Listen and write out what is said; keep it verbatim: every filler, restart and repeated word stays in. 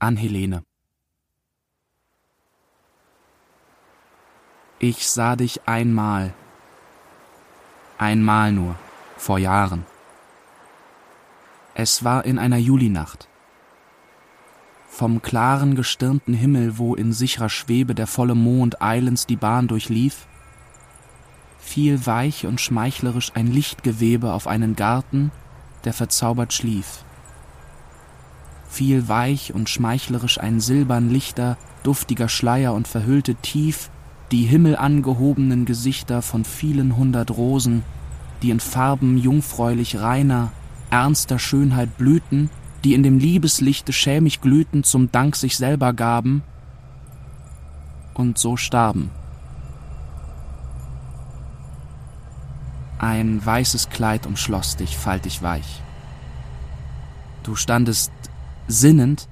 An Helene. Ich sah dich einmal, einmal nur, vor Jahren. Es war in einer Julinacht. Vom klaren, gestirnten Himmel, wo in sicherer Schwebe der volle Mond eilends die Bahn durchlief, fiel weich und schmeichlerisch ein Lichtgewebe auf einen Garten, der verzaubert schlief. Fiel weich und schmeichlerisch ein silbern lichter, duftiger Schleier und verhüllte tief die himmelangehobenen Gesichter von vielen hundert Rosen, die in Farben jungfräulich reiner, ernster Schönheit blühten, die in dem Liebeslichte schämig glühten, zum Dank sich selber gaben und so starben. Ein weißes Kleid umschloss dich, faltig weich. Du standest sinnend